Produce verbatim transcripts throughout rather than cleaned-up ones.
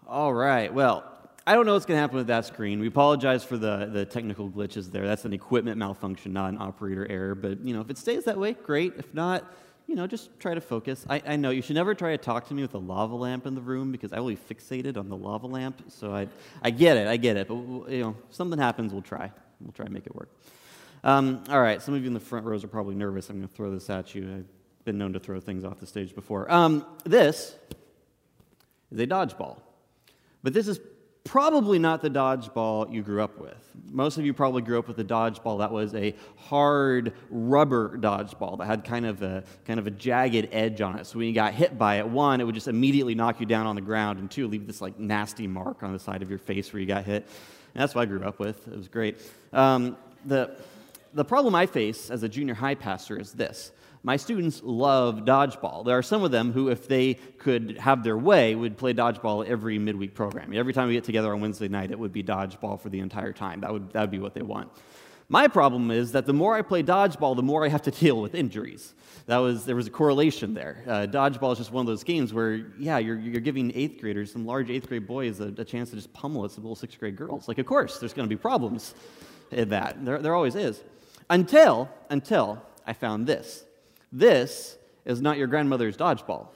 All right, well, I don't know what's going to happen with that screen. We apologize for the, the technical glitches there. That's an equipment malfunction, not an operator error. But, you know, if it stays that way, great. If not, you know, just try to focus. I, I know you should never try to talk to me with a lava lamp in the room because I will be fixated on the lava lamp. So I I get it, I get it. But, you know, if something happens, we'll try. We'll try to make it work. Um, all right, some of you in the front rows are probably nervous. I'm going to throw this at you. I've been known to throw things off the stage before. Um, this is a dodgeball. But this is probably not the dodgeball you grew up with. Most of you probably grew up with a dodgeball that was a hard rubber dodgeball that had kind of a kind of a jagged edge on it. So when you got hit by it, one, it would just immediately knock you down on the ground, and two, leave this like nasty mark on the side of your face where you got hit. And that's what I grew up with. It was great. Um, the the problem I face as a junior high pastor is this. My students love dodgeball. There are some of them who, if they could have their way, would play dodgeball every midweek program. Every time we get together on Wednesday night, it would be dodgeball for the entire time. That would that would be what they want. My problem is that the more I play dodgeball, the more I have to deal with injuries. That was there was a correlation there. Uh, dodgeball is just one of those games where, yeah, you're you're giving eighth graders, some large eighth grade boys, a, a chance to just pummel us little sixth grade girls. Like, of course, there's going to be problems in that. There there always is. Until until I found this. This is not your grandmother's dodgeball.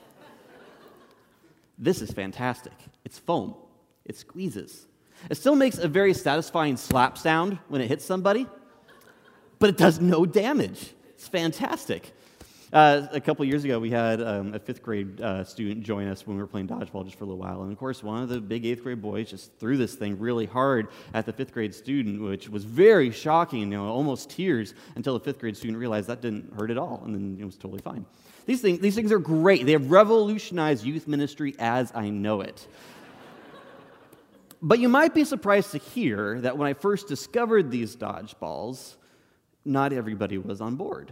This is fantastic. It's foam. It squeezes. It still makes a very satisfying slap sound when it hits somebody, but it does no damage. It's fantastic. Uh, a couple years ago, we had um, a fifth grade uh, student join us when we were playing dodgeball just for a little while. And of course, one of the big eighth grade boys just threw this thing really hard at the fifth grade student, which was very shocking, you know, almost tears, until the fifth grade student realized that didn't hurt at all, and then it was totally fine. These things, these things are great. They have revolutionized youth ministry as I know it. But you might be surprised to hear that when I first discovered these dodgeballs, not everybody was on board.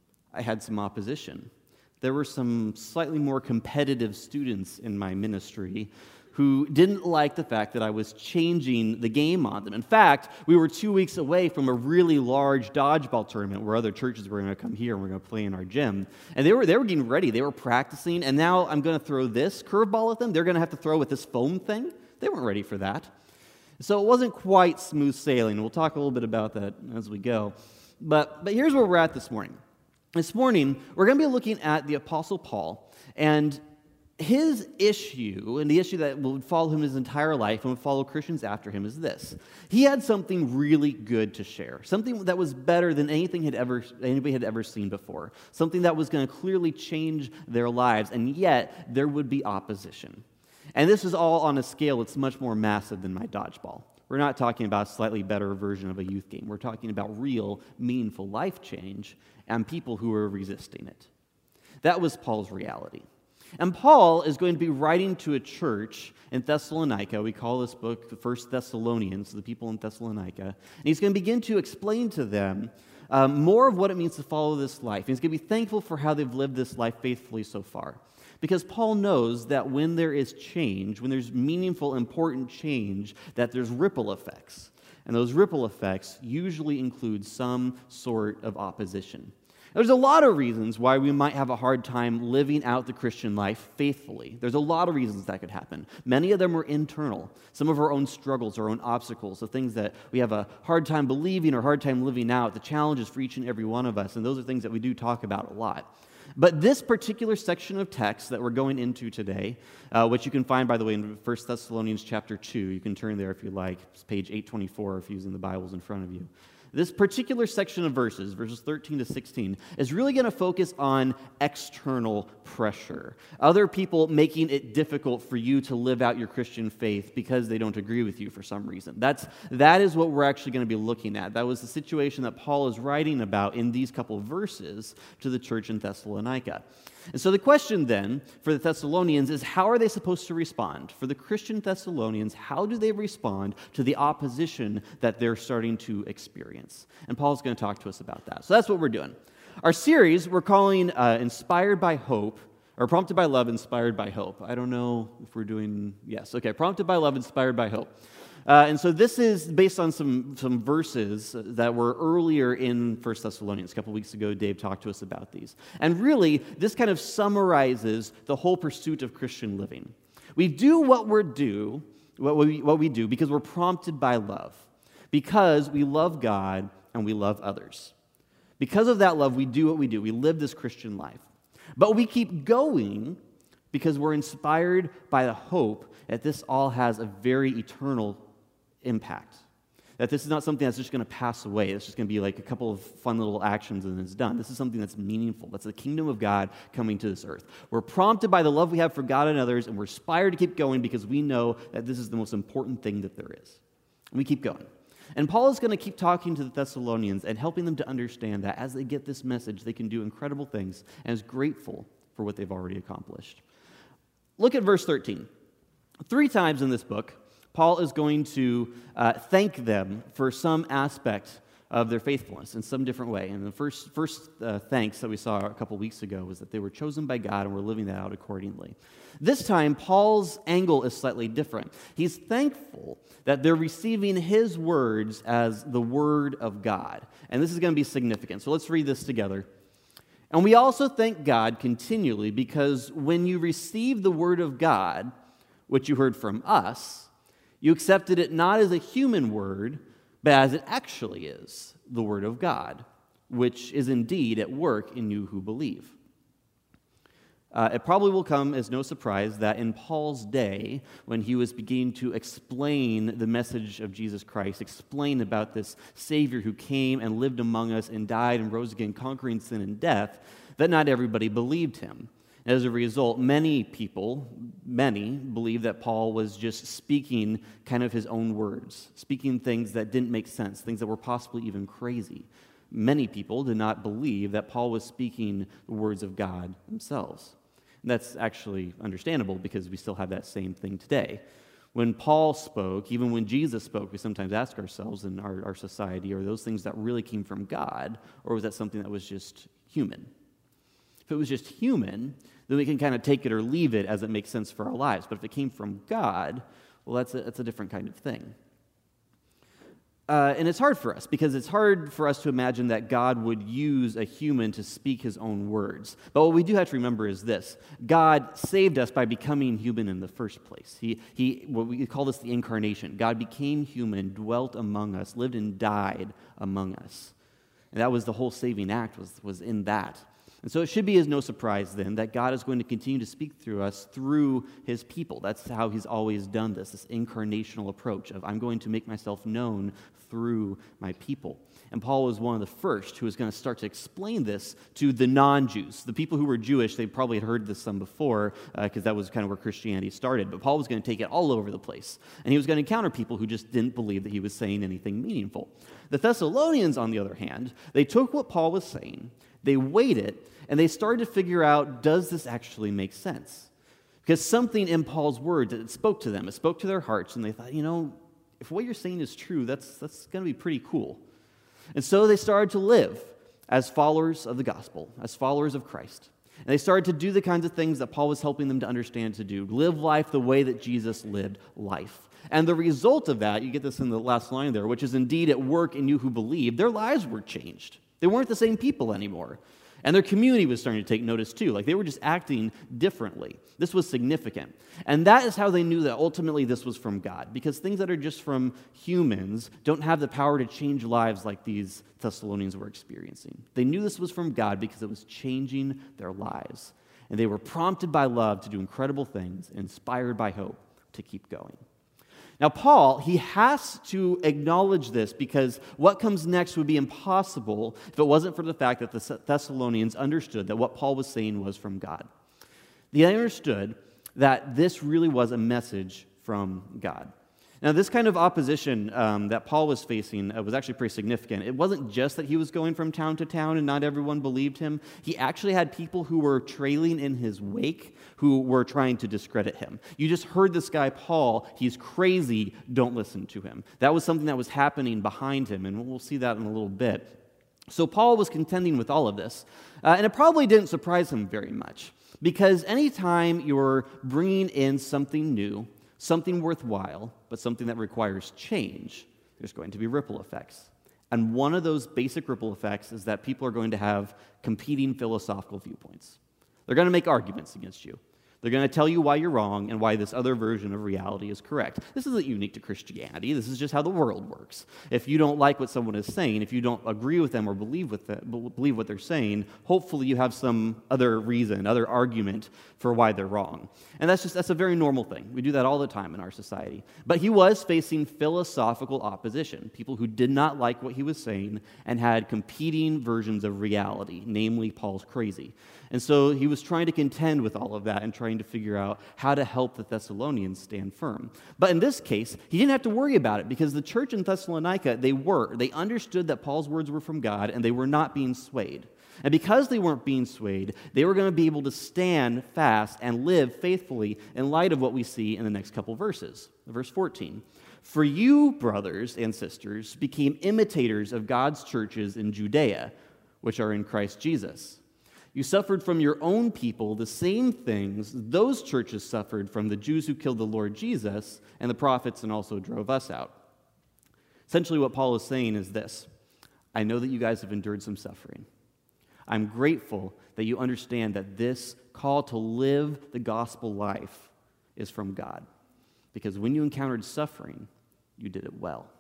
I had some opposition. There were some slightly more competitive students in my ministry who didn't like the fact that I was changing the game on them. In fact, we were two weeks away from a really large dodgeball tournament where other churches were going to come here and we're going to play in our gym. And they were they were getting ready. They were practicing, and now I'm going to throw this curveball at them. They're going to have to throw with this foam thing. They weren't ready for that. So it wasn't quite smooth sailing. We'll talk a little bit about that as we go. But but here's where we're at this morning. This morning, we're going to be looking at the Apostle Paul, and his issue, and the issue that would follow him his entire life and would follow Christians after him, is this. He had something really good to share, something that was better than anything had ever anybody had ever seen before, something that was going to clearly change their lives, and yet there would be opposition. And this is all on a scale that's much more massive than my dodgeball. We're not talking about a slightly better version of a youth game. We're talking about real, meaningful life change and people who are resisting it. That was Paul's reality. And Paul is going to be writing to a church in Thessalonica. We call this book the First Thessalonians, the people in Thessalonica. And he's going to begin to explain to them um, more of what it means to follow this life. He's going to be thankful for how they've lived this life faithfully so far. Because Paul knows that when there is change, when there's meaningful, important change, that there's ripple effects. And those ripple effects usually include some sort of opposition. There's a lot of reasons why we might have a hard time living out the Christian life faithfully. There's a lot of reasons that could happen. Many of them are internal. Some of our own struggles, our own obstacles, the things that we have a hard time believing or hard time living out, the challenges for each and every one of us, and those are things that we do talk about a lot. But this particular section of text that we're going into today, uh, which you can find, by the way, in First Thessalonians chapter two, you can turn there if you like, it's page eight twenty-four if you're using the Bibles in front of you. This particular section of verses, verses thirteen to sixteen, is really going to focus on external pressure. Other people making it difficult for you to live out your Christian faith because they don't agree with you for some reason. That's, that is what we're actually going to be looking at. That was the situation that Paul is writing about in these couple of verses to the church in Thessalonica. And so the question then for the Thessalonians is, how are they supposed to respond? For the Christian Thessalonians, how do they respond to the opposition that they're starting to experience? And Paul's going to talk to us about that. So that's what we're doing. Our series we're calling uh, Inspired by Hope, or Prompted by Love, Inspired by Hope. I don't know if we're doing, yes, okay, Prompted by Love, Inspired by Hope. Uh, and so this is based on some, some verses that were earlier in First Thessalonians. A couple weeks ago, Dave talked to us about these. And really, this kind of summarizes the whole pursuit of Christian living. We do what we do, what we, what we do because we're prompted by love, because we love God and we love others. Because of that love, we do what we do. We live this Christian life. But we keep going because we're inspired by the hope that this all has a very eternal impact. That this is not something that's just going to pass away. It's just going to be like a couple of fun little actions and it's done. This is something that's meaningful. That's the kingdom of God coming to this earth. We're prompted by the love we have for God and others, and we're inspired to keep going because we know that this is the most important thing that there is. And we keep going. And Paul is going to keep talking to the Thessalonians and helping them to understand that as they get this message, they can do incredible things and is grateful for what they've already accomplished. Look at verse thirteen. Three times in this book, Paul is going to uh, thank them for some aspect of their faithfulness in some different way. And the first, first uh, thanks that we saw a couple weeks ago was that they were chosen by God and were living that out accordingly. This time, Paul's angle is slightly different. He's thankful that they're receiving his words as the word of God. And this is going to be significant. So let's read this together. And we also thank God continually because when you received the word of God, which you heard from us, you accepted it not as a human word, but as it actually is, the word of God, which is indeed at work in you who believe. Uh, it probably will come as no surprise that in Paul's day, when he was beginning to explain the message of Jesus Christ, explain about this Savior who came and lived among us and died and rose again, conquering sin and death, that not everybody believed him. As a result, many people, many, believe that Paul was just speaking kind of his own words, speaking things that didn't make sense, things that were possibly even crazy. Many people did not believe that Paul was speaking the words of God themselves. And that's actually understandable because we still have that same thing today. When Paul spoke, even when Jesus spoke, we sometimes ask ourselves in our, our society, are those things that really came from God, or was that something that was just human? If it was just human, then we can kind of take it or leave it as it makes sense for our lives. But if it came from God, well, that's a, that's a different kind of thing. Uh, and it's hard for us because it's hard for us to imagine that God would use a human to speak his own words. But what we do have to remember is this. God saved us by becoming human in the first place. He, he, what we call this the incarnation. God became human, dwelt among us, lived and died among us. And that was the whole saving act was, was in that. And so it should be as no surprise then that God is going to continue to speak through us through his people. That's how he's always done this, this incarnational approach of I'm going to make myself known through my people. And Paul was one of the first who was going to start to explain this to the non-Jews. The people who were Jewish, they probably had heard this some before because uh, that was kind of where Christianity started. But Paul was going to take it all over the place. And he was going to encounter people who just didn't believe that he was saying anything meaningful. The Thessalonians, on the other hand, they took what Paul was saying, they weighed it, and they started to figure out, does this actually make sense? Because something in Paul's words, it spoke to them. It spoke to their hearts, and they thought, you know, if what you're saying is true, that's, that's going to be pretty cool. And so they started to live as followers of the gospel, as followers of Christ. And they started to do the kinds of things that Paul was helping them to understand to do, live life the way that Jesus lived life. And the result of that, you get this in the last line there, which is indeed at work in you who believe, their lives were changed. They weren't the same people anymore. And their community was starting to take notice too. Like they were just acting differently. This was significant. And that is how they knew that ultimately this was from God. Because things that are just from humans don't have the power to change lives like these Thessalonians were experiencing. They knew this was from God because it was changing their lives. And they were prompted by love to do incredible things, inspired by hope to keep going. Now, Paul, he has to acknowledge this because what comes next would be impossible if it wasn't for the fact that the Thessalonians understood that what Paul was saying was from God. They understood that this really was a message from God. Now, this kind of opposition um, that Paul was facing uh, was actually pretty significant. It wasn't just that he was going from town to town and not everyone believed him. He actually had people who were trailing in his wake who were trying to discredit him. You just heard this guy, Paul, he's crazy, don't listen to him. That was something that was happening behind him, and we'll see that in a little bit. So Paul was contending with all of this, uh, and it probably didn't surprise him very much, because anytime you're bringing in something new, something worthwhile, but something that requires change, there's going to be ripple effects. And one of those basic ripple effects is that people are going to have competing philosophical viewpoints. They're going to make arguments against you. They're going to tell you why you're wrong and why this other version of reality is correct. This isn't unique to Christianity. This is just how the world works. If you don't like what someone is saying, if you don't agree with them or believe with them, believe what they're saying, hopefully you have some other reason, other argument for why they're wrong. And that's just that's a very normal thing. We do that all the time in our society. But he was facing philosophical opposition, people who did not like what he was saying and had competing versions of reality, namely Paul's crazy. And so he was trying to contend with all of that and trying to figure out how to help the Thessalonians stand firm. But in this case, he didn't have to worry about it because the church in Thessalonica, they were. They understood that Paul's words were from God and they were not being swayed. And because they weren't being swayed, they were going to be able to stand fast and live faithfully in light of what we see in the next couple verses. Verse fourteen. For you, brothers and sisters, became imitators of God's churches in Judea, which are in Christ Jesus. You suffered from your own people the same things those churches suffered from the Jews who killed the Lord Jesus and the prophets and also drove us out. Essentially, what Paul is saying is this: I know that you guys have endured some suffering. I'm grateful that you understand that this call to live the gospel life is from God. Because when you encountered suffering, you did it well.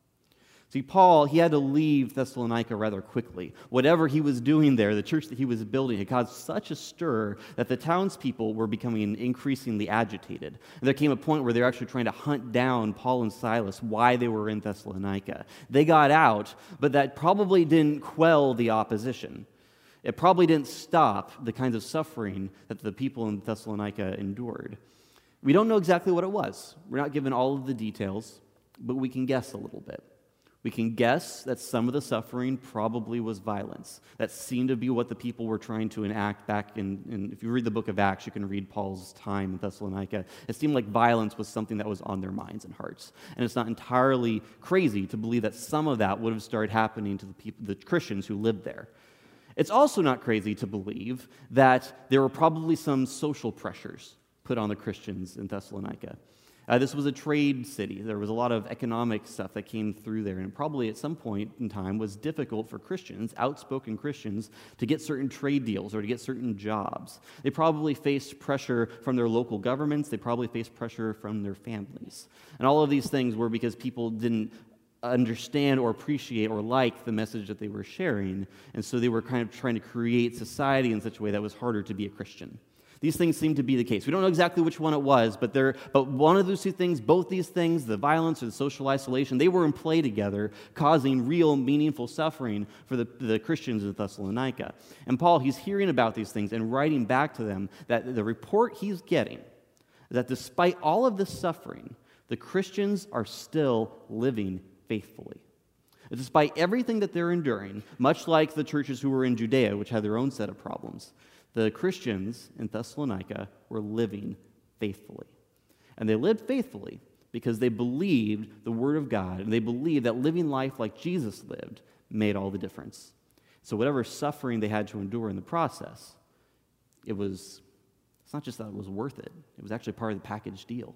See, Paul, he had to leave Thessalonica rather quickly. Whatever he was doing there, the church that he was building, had caused such a stir that the townspeople were becoming increasingly agitated. And there came a point where they were actually trying to hunt down Paul and Silas why they were in Thessalonica. They got out, but that probably didn't quell the opposition. It probably didn't stop the kinds of suffering that the people in Thessalonica endured. We don't know exactly what it was. We're not given all of the details, but we can guess a little bit. We can guess that some of the suffering probably was violence. That seemed to be what the people were trying to enact back in, in, if you read the book of Acts, you can read Paul's time in Thessalonica. It seemed like violence was something that was on their minds and hearts. And it's not entirely crazy to believe that some of that would have started happening to the people, the Christians who lived there. It's also not crazy to believe that there were probably some social pressures put on the Christians in Thessalonica. Uh, this was a trade city. There was a lot of economic stuff that came through there, and probably at some point in time was difficult for Christians, outspoken Christians, to get certain trade deals or to get certain jobs. They probably faced pressure from their local governments. They probably faced pressure from their families. And all of these things were because people didn't understand or appreciate or like the message that they were sharing, and so they were kind of trying to create society in such a way that was harder to be a Christian. These things seem to be the case. We don't know exactly which one it was, but there, but one of those two things, both these things, the violence or the social isolation, they were in play together, causing real, meaningful suffering for the, the Christians in Thessalonica. And Paul, he's hearing about these things and writing back to them that the report he's getting, that despite all of this suffering, the Christians are still living faithfully. Despite everything that they're enduring, much like the churches who were in Judea, which had their own set of problems, the Christians in Thessalonica were living faithfully. And they lived faithfully because they believed the Word of God, and they believed that living life like Jesus lived made all the difference. So whatever suffering they had to endure in the process, it was, it's not just that it was worth it, it was actually part of the package deal.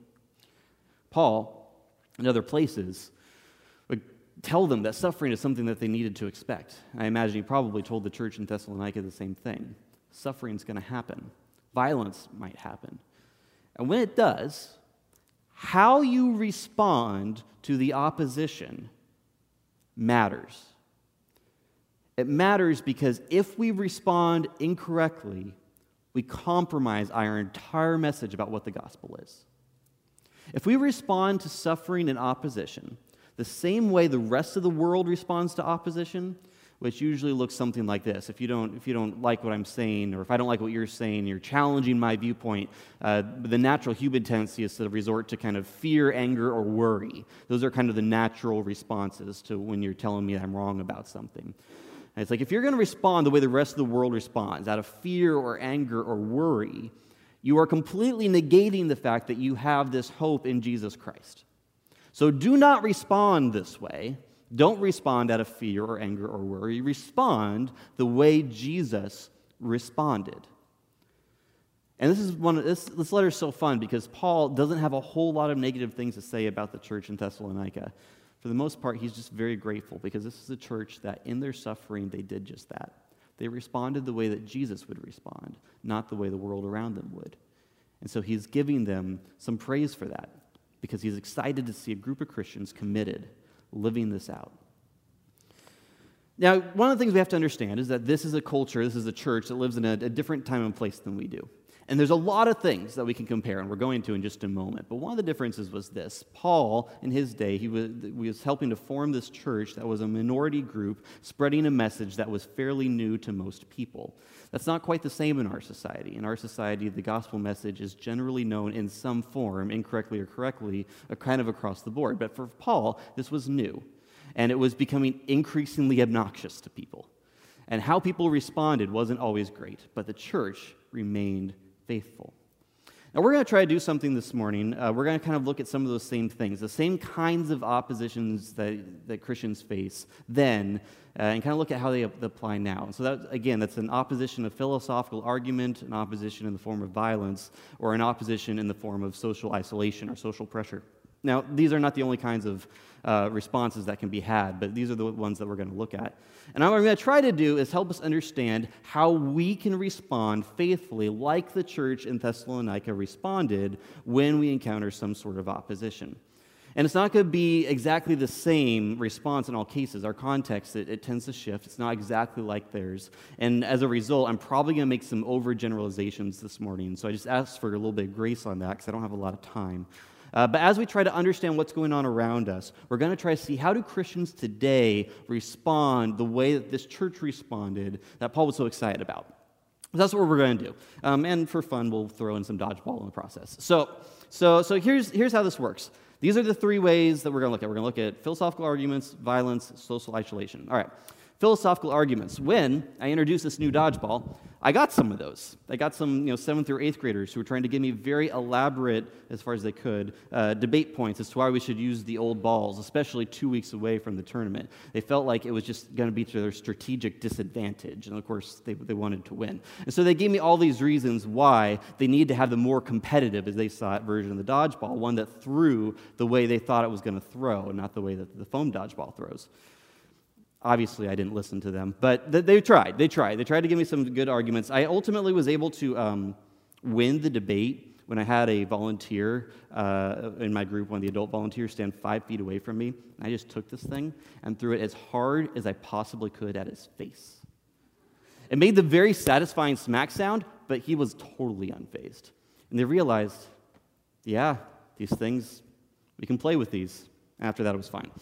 Paul, in other places, would tell them that suffering is something that they needed to expect. I imagine he probably told the church in Thessalonica the same thing. Suffering's going to happen. Violence might happen. And when it does, how you respond to the opposition matters. It matters because if we respond incorrectly, we compromise our entire message about what the gospel is. If we respond to suffering and opposition the same way the rest of the world responds to opposition, which usually looks something like this. If you don't, if you don't like what I'm saying, or if I don't like what you're saying, you're challenging my viewpoint, uh, the natural human tendency is to resort to kind of fear, anger, or worry. Those are kind of the natural responses to when you're telling me I'm wrong about something. And it's like if you're going to respond the way the rest of the world responds, out of fear or anger or worry, you are completely negating the fact that you have this hope in Jesus Christ. So do not respond this way. Don't respond out of fear or anger or worry. Respond the way Jesus responded. And this is one of, this, this letter is so fun because Paul doesn't have a whole lot of negative things to say about the church in Thessalonica. For the most part, he's just very grateful because this is a church that in their suffering, they did just that. They responded the way that Jesus would respond, not the way the world around them would. And so he's giving them some praise for that because he's excited to see a group of Christians committed, living this out. Now, one of the things we have to understand is that this is a culture, this is a church that lives in a, a different time and place than we do. And there's a lot of things that we can compare, and we're going to in just a moment. But one of the differences was this. Paul, in his day, he was, he was helping to form this church that was a minority group spreading a message that was fairly new to most people. That's not quite the same in our society. In our society, the gospel message is generally known in some form, incorrectly or correctly, uh, kind of across the board. But for Paul, this was new, and it was becoming increasingly obnoxious to people. And how people responded wasn't always great, but the church remained faithful. Now, we're going to try to do something this morning. Uh, we're going to kind of look at some of those same things, the same kinds of oppositions that, that Christians face then, uh, and kind of look at how they apply now. And so, that, again, that's an opposition of philosophical argument, an opposition in the form of violence, or an opposition in the form of social isolation or social pressure. Now, these are not the only kinds of uh, responses that can be had, but these are the ones that we're going to look at. And what I'm going to try to do is help us understand how we can respond faithfully like the church in Thessalonica responded when we encounter some sort of opposition. And it's not going to be exactly the same response in all cases. Our context, it, it tends to shift. It's not exactly like theirs. And as a result, I'm probably going to make some overgeneralizations this morning. So I just ask for a little bit of grace on that because I don't have a lot of time. Uh, but as we try to understand what's going on around us, we're going to try to see how do Christians today respond the way that this church responded that Paul was so excited about. That's what we're going to do. Um, and for fun, we'll throw in some dodgeball in the process. So, so, so here's, here's how this works. These are the three ways that we're going to look at. We're going to look at philosophical arguments, violence, social isolation. All right. Philosophical arguments. When I introduced this new dodgeball, I got some of those. I got some, you know, seventh or eighth graders who were trying to give me very elaborate, as far as they could, uh, debate points as to why we should use the old balls, especially two weeks away from the tournament. They felt like it was just going to be to their strategic disadvantage, and of course, they, they wanted to win. And so they gave me all these reasons why they need to have the more competitive, as they saw it, version of the dodgeball, one that threw the way they thought it was going to throw, and not the way that the foam dodgeball throws. Obviously, I didn't listen to them, but th- they tried. They tried. They tried to give me some good arguments. I ultimately was able to um, win the debate when I had a volunteer uh, in my group, one of the adult volunteers, stand five feet away from me. And I just took this thing and threw it as hard as I possibly could at his face. It made the very satisfying smack sound, but he was totally unfazed. And they realized, yeah, these things, we can play with these. After that, it was fine.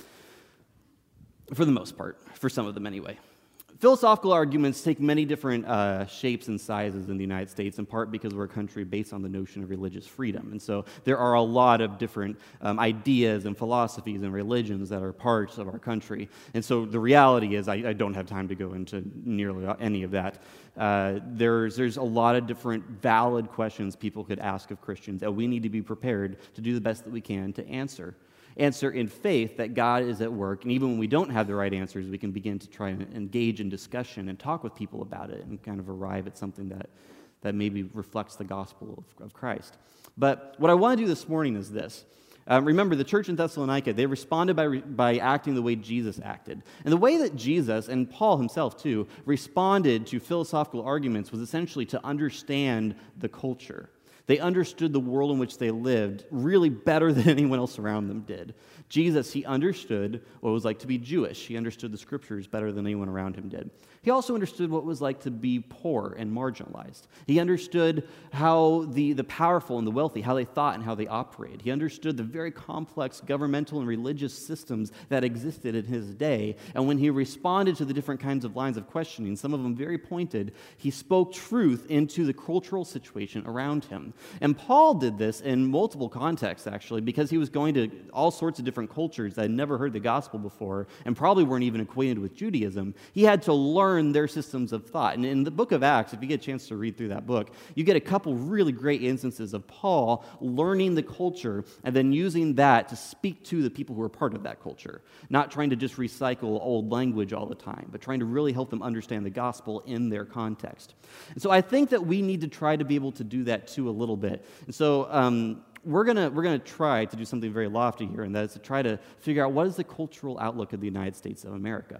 For the most part, for some of them anyway. Philosophical arguments take many different uh, shapes and sizes in the United States, in part because we're a country based on the notion of religious freedom. And so there are a lot of different um, ideas and philosophies and religions that are parts of our country. And so the reality is, I, I don't have time to go into nearly any of that. Uh, there's, there's a lot of different valid questions people could ask of Christians, and we need to be prepared to do the best that we can to answer. Answer in faith that God is at work, and even when we don't have the right answers, we can begin to try and engage in discussion and talk with people about it and kind of arrive at something that, that maybe reflects the gospel of, of Christ. But what I want to do this morning is this. Um, remember, the church in Thessalonica, they responded by, by acting the way Jesus acted. And the way that Jesus, and Paul himself too, responded to philosophical arguments was essentially to understand the culture. They understood the world in which they lived really better than anyone else around them did. Jesus, he understood what it was like to be Jewish. He understood the scriptures better than anyone around him did. He also understood what it was like to be poor and marginalized. He understood how the, the powerful and the wealthy, how they thought and how they operated. He understood the very complex governmental and religious systems that existed in his day. And when he responded to the different kinds of lines of questioning, some of them very pointed, he spoke truth into the cultural situation around him. And Paul did this in multiple contexts, actually, because he was going to all sorts of different cultures that had never heard the gospel before and probably weren't even acquainted with Judaism. He had to learn their systems of thought. And in the book of Acts, if you get a chance to read through that book, you get a couple really great instances of Paul learning the culture and then using that to speak to the people who are part of that culture, not trying to just recycle old language all the time, but trying to really help them understand the gospel in their context. And so I think that we need to try to be able to do that too a little bit. And so um, we're gonna we're gonna try to do something very lofty here, and that is to try to figure out what is the cultural outlook of the United States of America.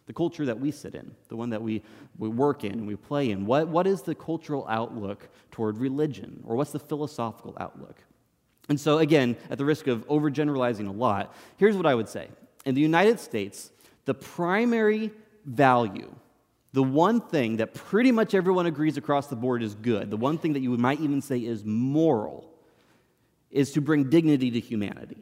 The culture that we sit in, the one that we, we work in and we play in. What, what is the cultural outlook toward religion? Or what's the philosophical outlook? And so again, at the risk of overgeneralizing a lot, here's what I would say. In the United States, the primary value, the one thing that pretty much everyone agrees across the board is good, the one thing that you might even say is moral, is to bring dignity to humanity.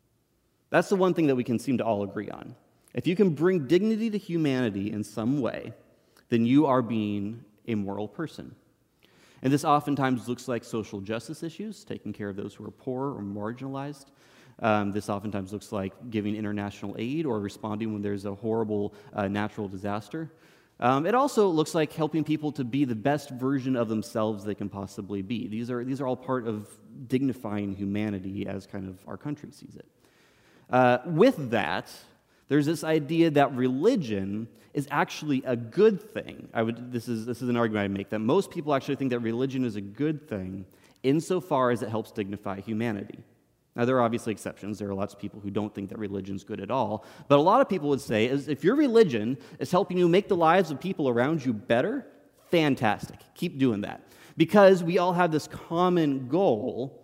That's the one thing that we can seem to all agree on. If you can bring dignity to humanity in some way, then you are being a moral person. And this oftentimes looks like social justice issues, taking care of those who are poor or marginalized. Um, this oftentimes looks like giving international aid or responding when there's a horrible uh, natural disaster. Um, it also looks like helping people to be the best version of themselves they can possibly be. These are, these are all part of dignifying humanity as kind of our country sees it. Uh, with that, there's this idea that religion is actually a good thing. I would, this is, this is an argument I make, that most people actually think that religion is a good thing insofar as it helps dignify humanity. Now, there are obviously exceptions. There are lots of people who don't think that religion's good at all. But a lot of people would say, is if your religion is helping you make the lives of people around you better, fantastic. Keep doing that. Because we all have this common goal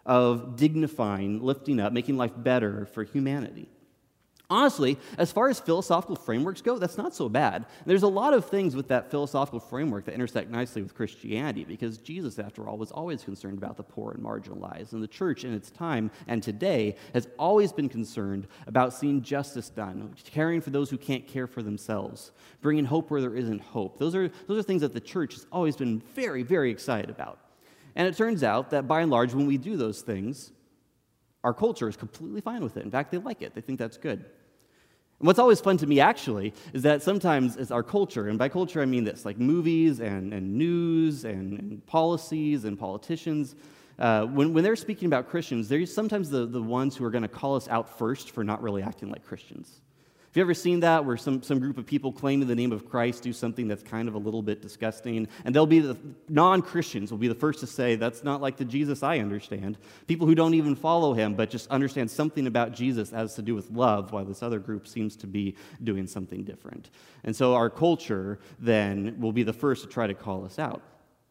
of dignifying, lifting up, making life better for humanity. Honestly, as far as philosophical frameworks go, that's not so bad. There's a lot of things with that philosophical framework that intersect nicely with Christianity, because Jesus, after all, was always concerned about the poor and marginalized. And the church in its time and today has always been concerned about seeing justice done, caring for those who can't care for themselves, bringing hope where there isn't hope. Those are, those are things that the church has always been very, very excited about. And it turns out that by and large, when we do those things, our culture is completely fine with it. In fact, they like it. They think that's good. And what's always fun to me, actually, is that sometimes it's our culture, and by culture I mean this, like movies and, and news and, and policies and politicians, uh, when, when they're speaking about Christians, they're sometimes the, the ones who are going to call us out first for not really acting like Christians. Have you ever seen that, where some, some group of people claiming the name of Christ do something that's kind of a little bit disgusting, and they'll be the non-Christians will be the first to say, that's not like the Jesus I understand. People who don't even follow him, but just understand something about Jesus has to do with love, while this other group seems to be doing something different. And so our culture, then, will be the first to try to call us out.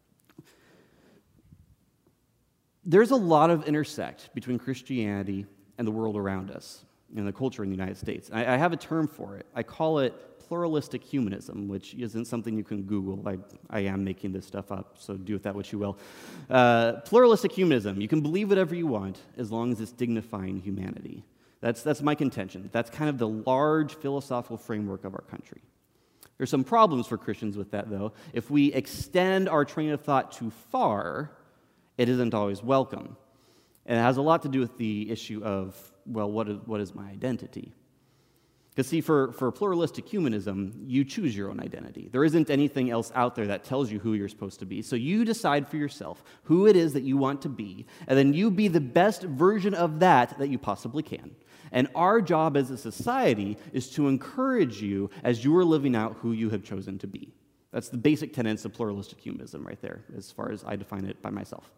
There's a lot of intersect between Christianity and the world around us, in the culture in the United States. I, I have a term for it. I call it pluralistic humanism, which isn't something you can Google. I, I am making this stuff up, so do with that what you will. Uh, pluralistic humanism. You can believe whatever you want as long as it's dignifying humanity. That's, that's my contention. That's kind of the large philosophical framework of our country. There's some problems for Christians with that, though. If we extend our train of thought too far, it isn't always welcome. And it has a lot to do with the issue of, well, what is, what is my identity? Because see, for, for pluralistic humanism, you choose your own identity. There isn't anything else out there that tells you who you're supposed to be. So you decide for yourself who it is that you want to be, and then you be the best version of that that you possibly can. And our job as a society is to encourage you as you are living out who you have chosen to be. That's the basic tenets of pluralistic humanism right there, as far as I define it by myself.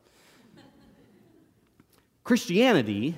Christianity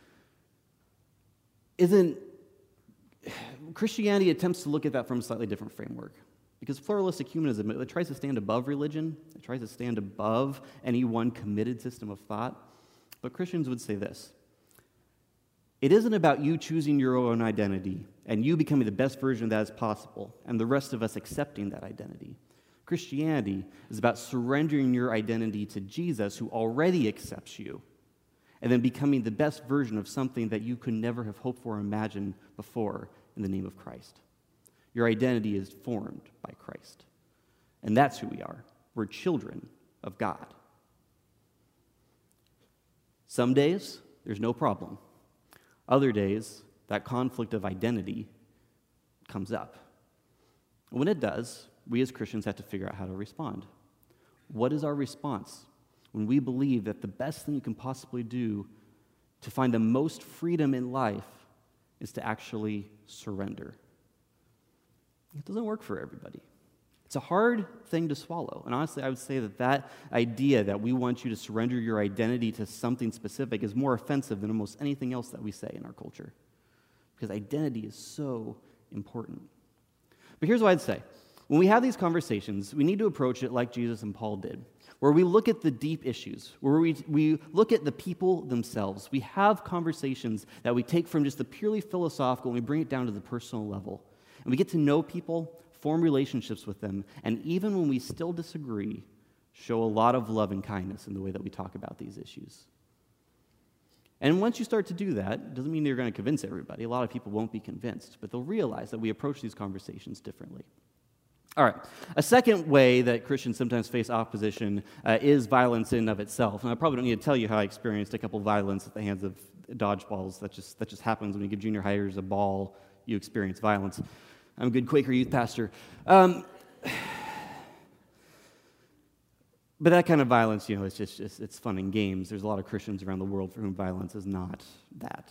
isn't, Christianity attempts to look at that from a slightly different framework. Because pluralistic humanism, it tries to stand above religion, it tries to stand above any one committed system of thought. But Christians would say this: it isn't about you choosing your own identity and you becoming the best version of that as possible, and the rest of us accepting that identity. Christianity is about surrendering your identity to Jesus, who already accepts you, and then becoming the best version of something that you could never have hoped for or imagined before in the name of Christ. Your identity is formed by Christ. And that's who we are. We're children of God. Some days, there's no problem. Other days, that conflict of identity comes up. When it does, we as Christians have to figure out how to respond. What is our response when we believe that the best thing you can possibly do to find the most freedom in life is to actually surrender? It doesn't work for everybody. It's a hard thing to swallow. And honestly, I would say that that idea that we want you to surrender your identity to something specific is more offensive than almost anything else that we say in our culture. Because identity is so important. But here's what I'd say. When we have these conversations, we need to approach it like Jesus and Paul did, where we look at the deep issues, where we, we look at the people themselves. We have conversations that we take from just the purely philosophical and we bring it down to the personal level. And we get to know people, form relationships with them, and even when we still disagree, show a lot of love and kindness in the way that we talk about these issues. And once you start to do that, it doesn't mean you're going to convince everybody. A lot of people won't be convinced, but they'll realize that we approach these conversations differently. All right. A second way that Christians sometimes face opposition uh, is violence in and of itself. And I probably don't need to tell you how I experienced a couple of violence at the hands of dodgeballs. That just that just happens when you give junior hires a ball, you experience violence. I'm a good Quaker youth pastor. Um, but that kind of violence, you know, it's just it's, it's fun and games. There's a lot of Christians around the world for whom violence is not that.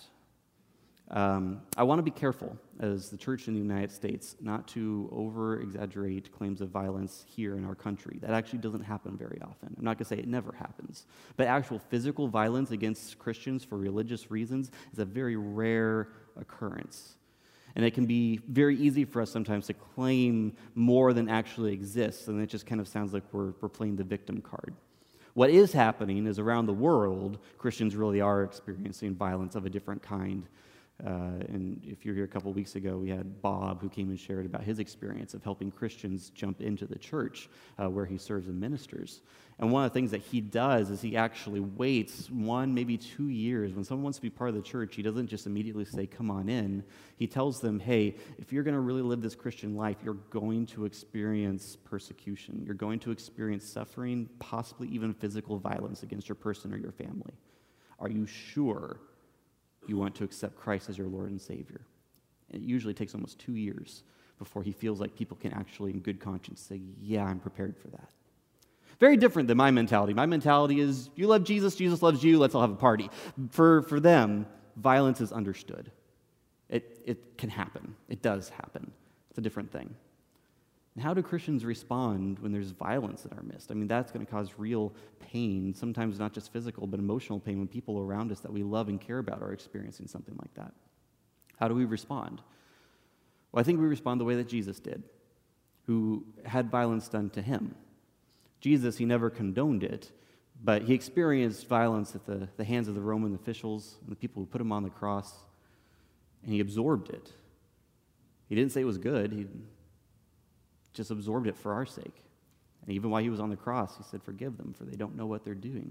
Um, I want to be careful, as the church in the United States, not to over-exaggerate claims of violence here in our country. That actually doesn't happen very often. I'm not going to say it never happens, but actual physical violence against Christians for religious reasons is a very rare occurrence. And it can be very easy for us sometimes to claim more than actually exists, and it just kind of sounds like we're, we're playing the victim card. What is happening is around the world, Christians really are experiencing violence of a different kind. Uh, and if you were here a couple of weeks ago, we had Bob who came and shared about his experience of helping Christians jump into the church uh, where he serves and ministers. And one of the things that he does is he actually waits one, maybe two years. When someone wants to be part of the church, he doesn't just immediately say, come on in. He tells them, hey, if you're going to really live this Christian life, you're going to experience persecution. You're going to experience suffering, possibly even physical violence against your person or your family. Are you sure you want to accept Christ as your Lord and Savior? And it usually takes almost two years before he feels like people can actually, in good conscience, say, yeah, I'm prepared for that. Very different than my mentality. My mentality is, you love Jesus, Jesus loves you, let's all have a party. For, for them, violence is understood. It, it can happen. It does happen. It's a different thing. And how do Christians respond when there's violence in our midst? I mean, that's going to cause real pain, sometimes not just physical, but emotional pain when people around us that we love and care about are experiencing something like that. How do we respond? Well, I think we respond the way that Jesus did, who had violence done to him. Jesus, he never condoned it, but he experienced violence at the, the hands of the Roman officials and the people who put him on the cross, and he absorbed it. He didn't say it was good. He just absorbed it for our sake. And even while he was on the cross, he said, forgive them, for they don't know what they're doing.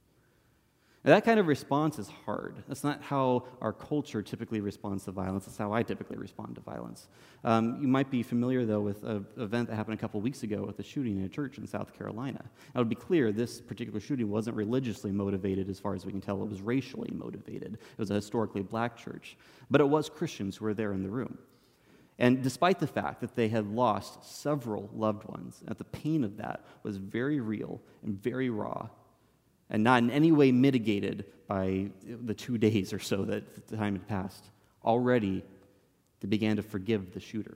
Now, that kind of response is hard. That's not how our culture typically responds to violence. That's how I typically respond to violence. Um, you might be familiar, though, with an event that happened a couple weeks ago with a shooting in a church in South Carolina. Now, to be clear, this particular shooting wasn't religiously motivated as far as we can tell. It was racially motivated. It was a historically black church. But it was Christians who were there in the room. And despite the fact that they had lost several loved ones, that the pain of that was very real and very raw, and not in any way mitigated by the two days or so that the time had passed, already they began to forgive the shooter.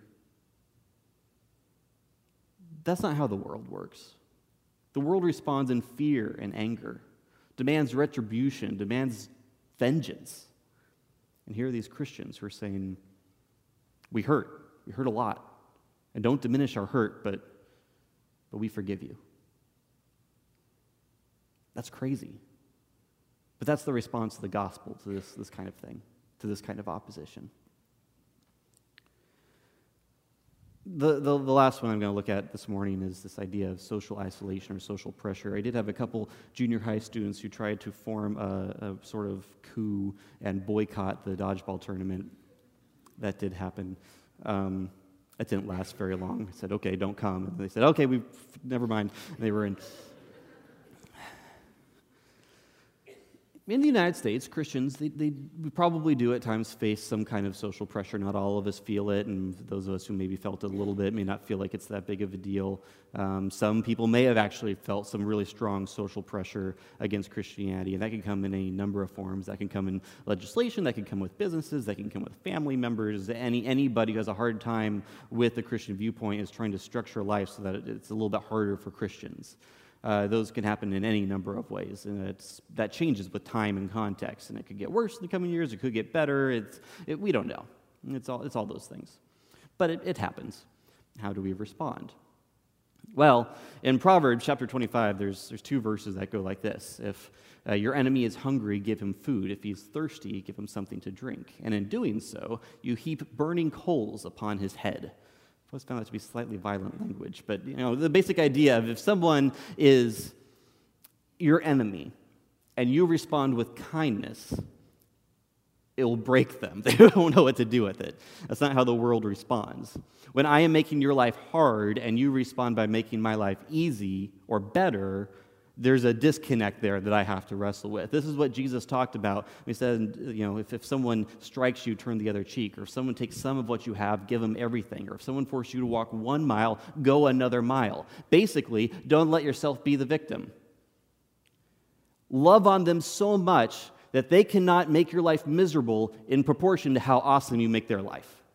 That's not how the world works. The world responds in fear and anger, demands retribution, demands vengeance. And here are these Christians who are saying, we hurt. We hurt a lot. And don't diminish our hurt, but, but we forgive you. That's crazy. But that's the response to the gospel, to this, this kind of thing, to this kind of opposition. The, the, the last one I'm going to look at this morning is this idea of social isolation or social pressure. I did have a couple junior high students who tried to form a, a sort of coup and boycott the dodgeball tournament. That did happen. Um, it didn't last very long. I said, okay, don't come. And they said, okay, we never mind. And they were in. In the United States, Christians, they, they we probably do at times face some kind of social pressure. Not all of us feel it, and those of us who maybe felt it a little bit may not feel like it's that big of a deal. Um, some people may have actually felt some really strong social pressure against Christianity, and that can come in any number of forms. That can come in legislation, that can come with businesses, that can come with family members. Any Anybody who has a hard time with the Christian viewpoint is trying to structure life so that it's a little bit harder for Christians. Uh, those can happen in any number of ways, and it's, that changes with time and context, and it could get worse in the coming years, it could get better, it's, it, we don't know. It's all, it's all those things. But it, it happens. How do we respond? Well, in Proverbs chapter twenty-five, there's, there's two verses that go like this. If uh, your enemy is hungry, give him food. If he's thirsty, give him something to drink. And in doing so, you heap burning coals upon his head. I've always found that to be slightly violent language. But, you know, the basic idea of if someone is your enemy and you respond with kindness, it will break them. They won't know what to do with it. That's not how the world responds. When I am making your life hard and you respond by making my life easy or better, there's a disconnect there that I have to wrestle with. This is what Jesus talked about. He said, you know, if, if someone strikes you, turn the other cheek. Or if someone takes some of what you have, give them everything. Or if someone forces you to walk one mile, go another mile. Basically, don't let yourself be the victim. Love on them so much that they cannot make your life miserable in proportion to how awesome you make their life.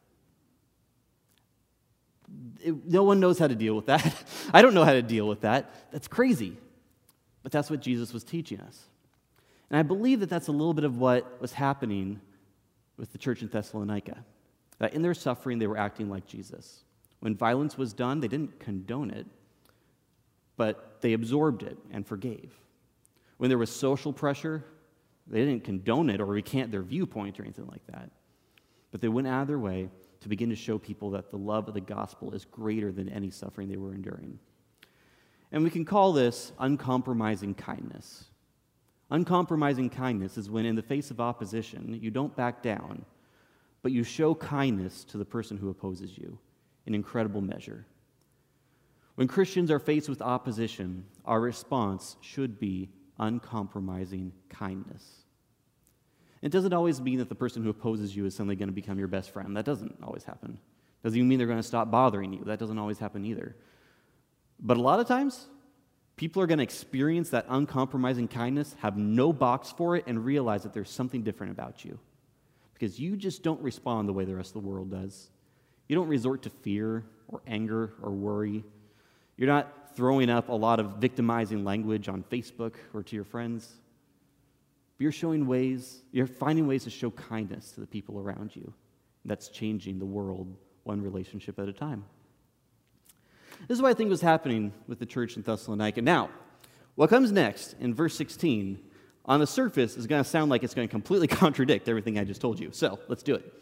It, no one knows how to deal with that. I don't know how to deal with that. That's crazy. But that's what Jesus was teaching us. And I believe that that's a little bit of what was happening with the church in Thessalonica. That in their suffering, they were acting like Jesus. When violence was done, they didn't condone it, but they absorbed it and forgave. When there was social pressure, they didn't condone it or recant their viewpoint or anything like that. But they went out of their way to begin to show people that the love of the gospel is greater than any suffering they were enduring. And we can call this uncompromising kindness. Uncompromising kindness is when, in the face of opposition, you don't back down, but you show kindness to the person who opposes you in incredible measure. When Christians are faced with opposition, our response should be uncompromising kindness. It doesn't always mean that the person who opposes you is suddenly going to become your best friend. That doesn't always happen. Doesn't even mean they're going to stop bothering you. That doesn't always happen either. But a lot of times, people are going to experience that uncompromising kindness, have no box for it, and realize that there's something different about you. Because you just don't respond the way the rest of the world does. You don't resort to fear or anger or worry. You're not throwing up a lot of victimizing language on Facebook or to your friends. You're showing ways, you're finding ways to show kindness to the people around you. That's changing the world one relationship at a time. This is what I think was happening with the church in Thessalonica. Now, what comes next in verse sixteen, on the surface, is going to sound like it's going to completely contradict everything I just told you. So, let's do it.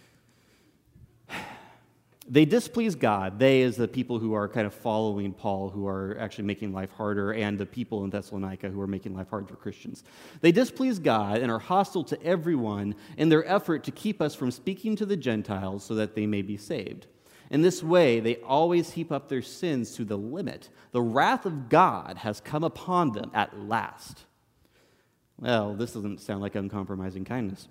They displease God. They, as the people who are kind of following Paul, who are actually making life harder, and the people in Thessalonica who are making life hard for Christians. They displease God and are hostile to everyone in their effort to keep us from speaking to the Gentiles so that they may be saved. In this way, they always heap up their sins to the limit. The wrath of God has come upon them at last. Well, this doesn't sound like uncompromising kindness.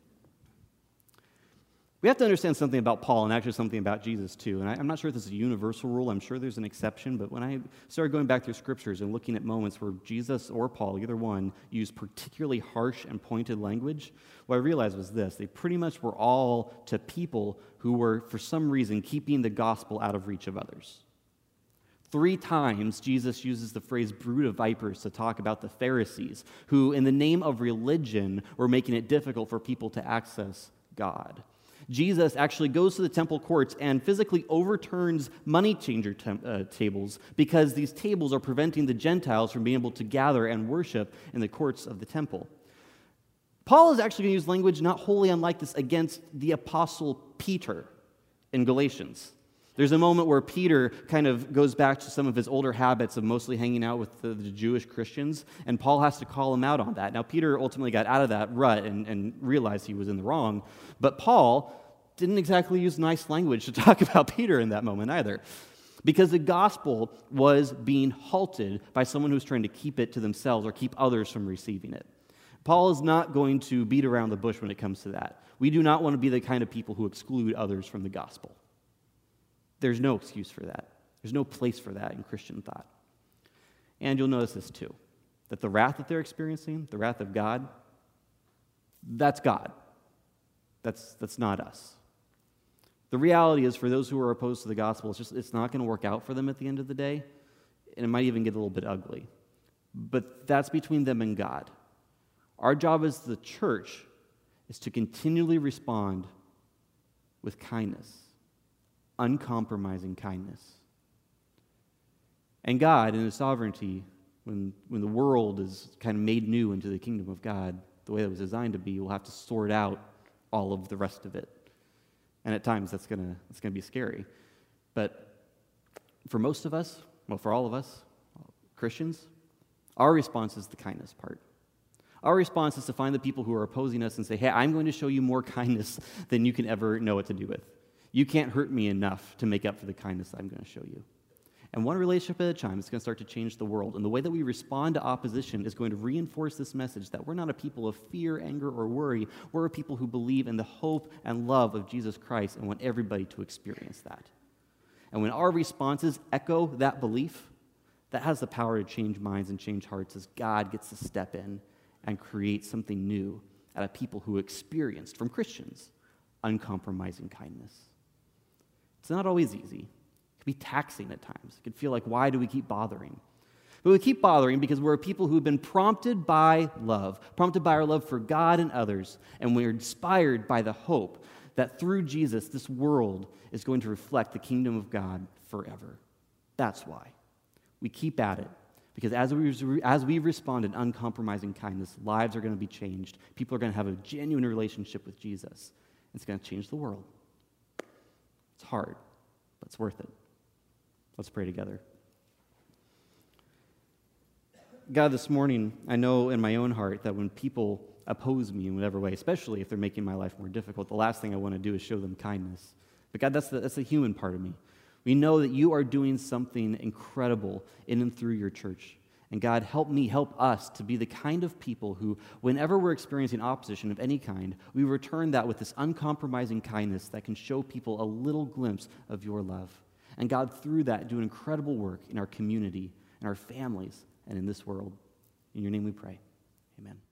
We have to understand something about Paul and actually something about Jesus too. And I, I'm not sure if this is a universal rule. I'm sure there's an exception. But when I started going back through scriptures and looking at moments where Jesus or Paul, either one, used particularly harsh and pointed language, what I realized was this. They pretty much were all to people who were, for some reason, keeping the gospel out of reach of others. Three times, Jesus uses the phrase brood of vipers to talk about the Pharisees, who, in the name of religion, were making it difficult for people to access God. Jesus actually goes to the temple courts and physically overturns money changer tem- uh, tables because these tables are preventing the Gentiles from being able to gather and worship in the courts of the temple. Paul is actually going to use language not wholly unlike this against the apostle Peter in Galatians. There's a moment where Peter kind of goes back to some of his older habits of mostly hanging out with the, the Jewish Christians, and Paul has to call him out on that. Now, Peter ultimately got out of that rut and, and realized he was in the wrong, but Paul didn't exactly use nice language to talk about Peter in that moment either, because the gospel was being halted by someone who's trying to keep it to themselves or keep others from receiving it. Paul is not going to beat around the bush when it comes to that. We do not want to be the kind of people who exclude others from the gospel. There's no excuse for that. There's no place for that in Christian thought. And you'll notice this too, that the wrath that they're experiencing, the wrath of God, that's God. That's, that's not us. The reality is, for those who are opposed to the gospel, it's just it's not going to work out for them at the end of the day, and it might even get a little bit ugly. But that's between them and God. Our job as the church is to continually respond with kindness, uncompromising kindness. And God, in His sovereignty, when, when the world is kind of made new into the kingdom of God, the way it was designed to be, will have to sort out all of the rest of it. And at times, that's gonna that's gonna be scary. But for most of us, well, for all of us, Christians, our response is the kindness part. Our response is to find the people who are opposing us and say, hey, I'm going to show you more kindness than you can ever know what to do with. You can't hurt me enough to make up for the kindness I'm going to show you. And one relationship at a time is going to start to change the world. And the way that we respond to opposition is going to reinforce this message that we're not a people of fear, anger, or worry. We're a people who believe in the hope and love of Jesus Christ and want everybody to experience that. And when our responses echo that belief, that has the power to change minds and change hearts as God gets to step in and create something new out of people who experienced, from Christians, uncompromising kindness. It's not always easy. Be taxing at times. It could feel like, why do we keep bothering? But we keep bothering because we're people who've been prompted by love, prompted by our love for God and others, and we're inspired by the hope that through Jesus, this world is going to reflect the kingdom of God forever. That's why. We keep at it, because as we, as we respond in uncompromising kindness, lives are going to be changed. People are going to have a genuine relationship with Jesus. It's going to change the world. It's hard, but it's worth it. Let's pray together. God, this morning, I know in my own heart that when people oppose me in whatever way, especially if they're making my life more difficult, the last thing I want to do is show them kindness. But God, that's the, that's the human part of me. We know that you are doing something incredible in and through your church. And God, help me, help us to be the kind of people who, whenever we're experiencing opposition of any kind, we return that with this uncompromising kindness that can show people a little glimpse of your love. And God, through that, do an incredible work in our community, in our families, and in this world. In your name we pray. Amen.